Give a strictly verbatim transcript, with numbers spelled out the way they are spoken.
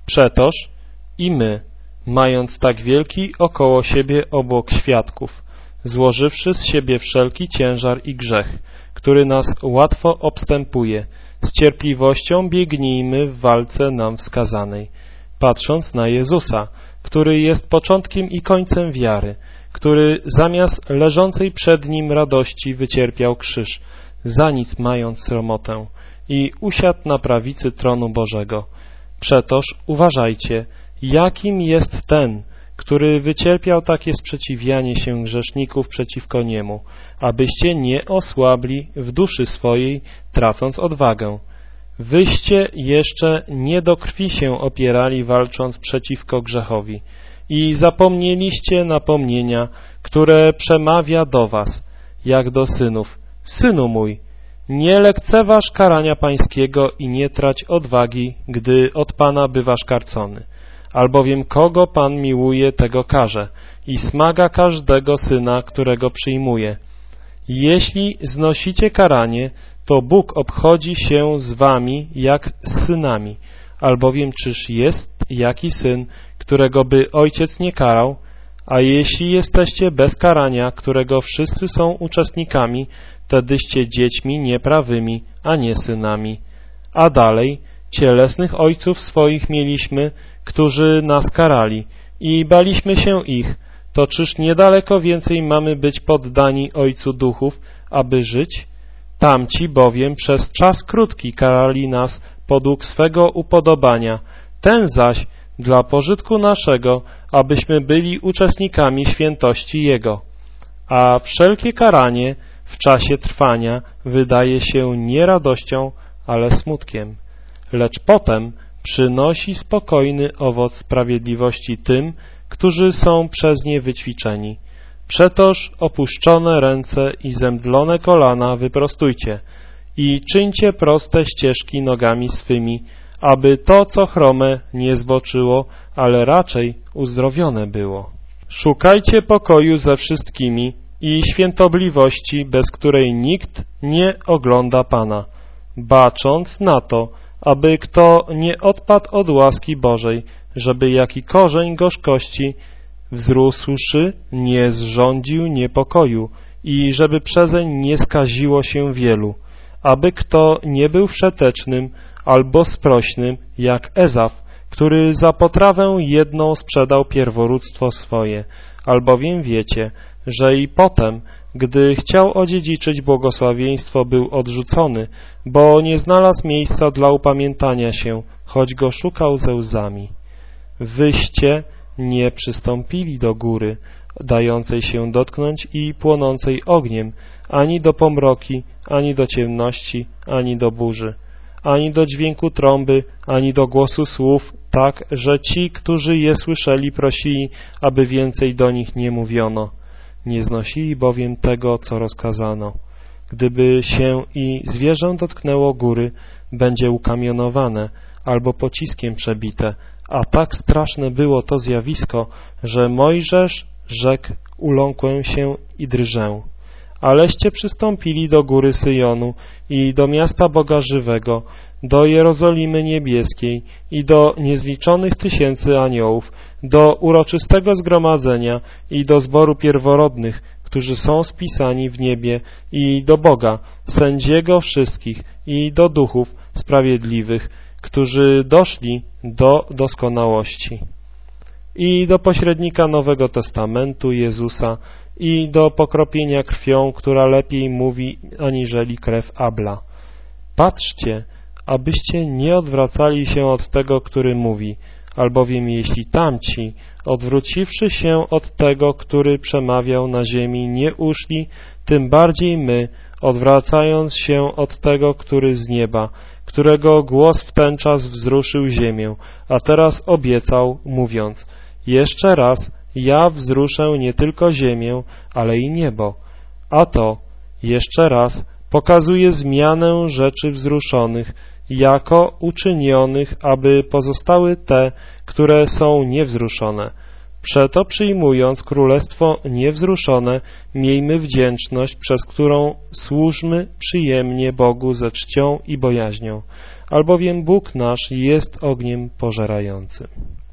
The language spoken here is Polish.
Przetoż i my, mając tak wielki około siebie obłok świadków, złożywszy z siebie wszelki ciężar i grzech, który nas łatwo obstępuje, z cierpliwością biegnijmy w walce nam wskazanej, patrząc na Jezusa, który jest początkiem i końcem wiary, który zamiast leżącej przed Nim radości wycierpiał krzyż, za nic mając sromotę, i usiadł na prawicy tronu Bożego. Przetoż uważajcie, jakim jest ten, który wycierpiał takie sprzeciwianie się grzeszników przeciwko Niemu, abyście nie osłabli w duszy swojej, tracąc odwagę. Wyście jeszcze nie do krwi się opierali, walcząc przeciwko grzechowi i zapomnieliście napomnienia, które przemawia do was, jak do synów. Synu mój, nie lekceważ karania pańskiego i nie trać odwagi, gdy od Pana bywasz karcony. Albowiem kogo Pan miłuje, tego karze i smaga każdego syna, którego przyjmuje. Jeśli znosicie karanie, to Bóg obchodzi się z wami jak z synami. Albowiem czyż jest jaki syn, którego by ojciec nie karał? A jeśli jesteście bez karania, którego wszyscy są uczestnikami, wtedyście dziećmi nieprawymi, a nie synami. A dalej, cielesnych ojców swoich mieliśmy, którzy nas karali i baliśmy się ich, to czyż niedaleko więcej mamy być poddani Ojcu duchów, aby żyć? Tamci bowiem przez czas krótki karali nas podług swego upodobania, ten zaś dla pożytku naszego, abyśmy byli uczestnikami świętości Jego. A wszelkie karanie w czasie trwania wydaje się nie radością, ale smutkiem, lecz potem przynosi spokojny owoc sprawiedliwości tym, którzy są przez nie wyćwiczeni. Przetoż opuszczone ręce i zemdlone kolana wyprostujcie i czyńcie proste ścieżki nogami swymi, aby to, co chrome, nie zboczyło, ale raczej uzdrowione było. Szukajcie pokoju ze wszystkimi i świętobliwości, bez której nikt nie ogląda Pana, bacząc na to, aby kto nie odpadł od łaski Bożej, żeby jaki korzeń gorzkości wzrósłszy nie zrządził niepokoju i żeby przezeń nie skaziło się wielu, aby kto nie był wszetecznym albo sprośnym jak Ezaf, który za potrawę jedną sprzedał pierworództwo swoje, albowiem wiecie, że i potem, gdy chciał odziedziczyć błogosławieństwo, był odrzucony, bo nie znalazł miejsca dla upamiętania się, choć go szukał ze łzami. Wyście nie przystąpili do góry, dającej się dotknąć i płonącej ogniem, ani do pomroki, ani do ciemności, ani do burzy, ani do dźwięku trąby, ani do głosu słów, tak, że ci, którzy je słyszeli, prosili, aby więcej do nich nie mówiono. Nie znosili bowiem tego, co rozkazano. Gdyby się i zwierzę dotknęło góry, będzie ukamionowane albo pociskiem przebite, a tak straszne było to zjawisko, że Mojżesz rzekł: uląkłem się i drżę. Aleście przystąpili do góry Syjonu i do miasta Boga żywego, do Jerozolimy niebieskiej i do niezliczonych tysięcy aniołów, do uroczystego zgromadzenia i do zboru pierworodnych, którzy są spisani w niebie, i do Boga, sędziego wszystkich, i do duchów sprawiedliwych, którzy doszli do doskonałości, i do pośrednika Nowego Testamentu Jezusa, i do pokropienia krwią, która lepiej mówi aniżeli krew Abla. Patrzcie, abyście nie odwracali się od tego, który mówi, albowiem jeśli tamci, odwróciwszy się od tego, który przemawiał na ziemi, nie uszli, tym bardziej my, odwracając się od tego, który z nieba, którego głos w ten czas wzruszył ziemię, a teraz obiecał, mówiąc: jeszcze raz ja wzruszę nie tylko ziemię, ale i niebo. A to, jeszcze raz, pokazuje zmianę rzeczy wzruszonych, jako uczynionych, aby pozostały te, które są niewzruszone. Przeto przyjmując królestwo niewzruszone, miejmy wdzięczność, przez którą służmy przyjemnie Bogu ze czcią i bojaźnią, albowiem Bóg nasz jest ogniem pożerającym.